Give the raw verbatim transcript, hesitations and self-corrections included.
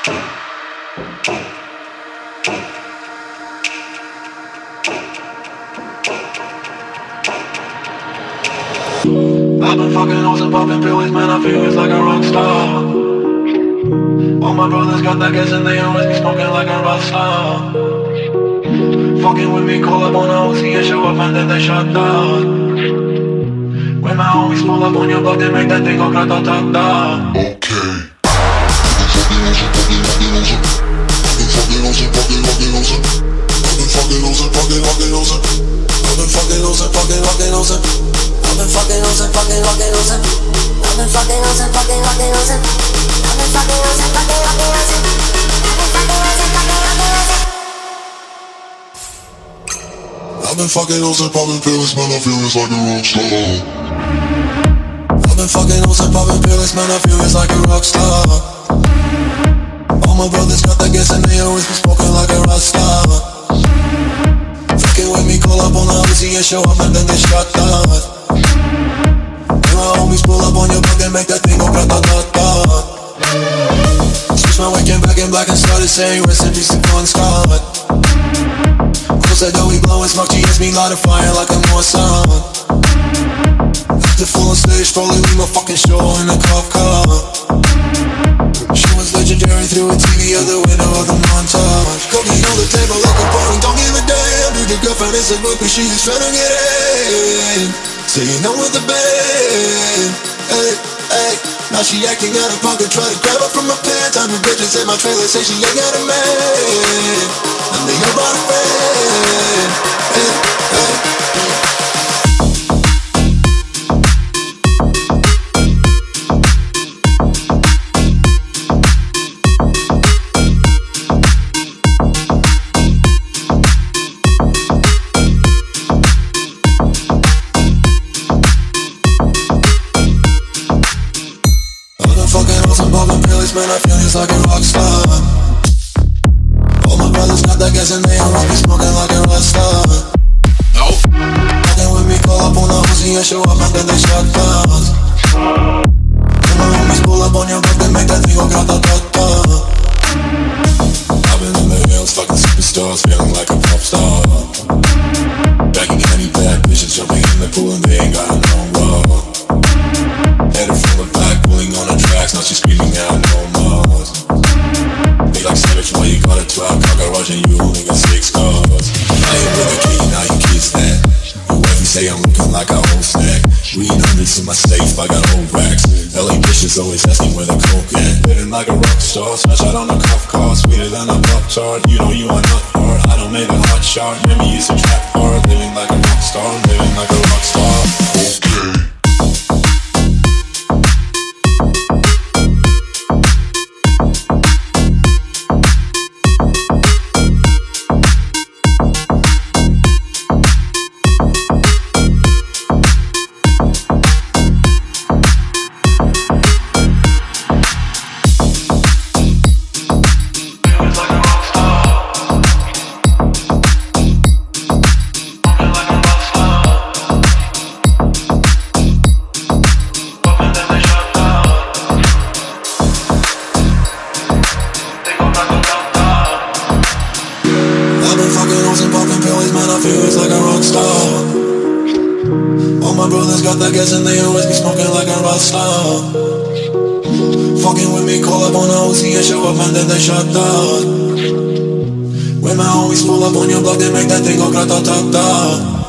I've been fucking hoes and popping pills, man, I feel it's like a rock star. All my brothers got that gas and they always be smoking like a rock star. Fucking with me, call up on a O C and show up and then they shut down. When my homies pull up on your block, they make that thing go grata-ta-ta. Okay. Fucking losing, fucking, fucking losing. I've been fucking losing, fucking, fucking losing. I've been fucking losing, fucking, fucking losing. I've been fucking losing, fucking, fucking losing. I've been fucking losing, fucking, fucking losing. I've been fucking losing, fucking, fucking losing. I've been fucking losing, popping pills, man, I feel it's like a rock star. I've been fucking losing, popping pills, man, I feel it's like a rock star. All my brothers got that gas and they always be smoking like a rock star. Fucking with me, call up on the O C and show up and then they shut down. When my homies pull up on your block, they make that thing go grata-ta-ta. Switch my weekend back in black and started saying rest in peace to Bon Scott. Close that door, we blowin' smoke, she hits me light a fire like a Mossad. After full on stage, probably leave my fucking show in a cop car. She was legendary through a T V out the window of the montage. Cocaine on the table like a party, don't give a damn. Dude, your girlfriend is a book, but she is tryna get in. Saying I'm with the band. Hey, hey. Now she acting out of pocket, try to grab her from my pants. I'm the bitches in my trailer, say she ain't got a man. And they all brought a friend. Hey, hey. Man, I feel it's like a rock star. All my brothers got that gas and they always be smoking like a rock star. Nope. Fucking with me, call up on the O C and show up and then they shut down. When my homies pull up on your block, they make that thing go grata-ta-ta. I've been in the hills, fucking superstars, feeling like a pop star. Bagging any bad bitches, jumping in the pool and they ain't got no more. Headed full of black, pulling on the tracks, now she's screaming out no more. They like savage, why you got a twelve car garage and you only got six cars. I ain't with a key, now you kiss that. Your wife, you say I'm looking like a whole snack. Weed hundreds in my safe, I got old racks. L A bitches always asking where the coke at. Living like a rock star, smash out on a cuff car. Sweeter than a pop chart, you know you are not hard. I don't make a hot shot, remember you used to trap hard. Living like a rock star, living like a rock star. Okay. I guess and they always be smoking like a rock star. Fucking with me, call up on the O C and show up and then they shut down. When my homies pull up on your block, they make that thing go grata-ta-ta.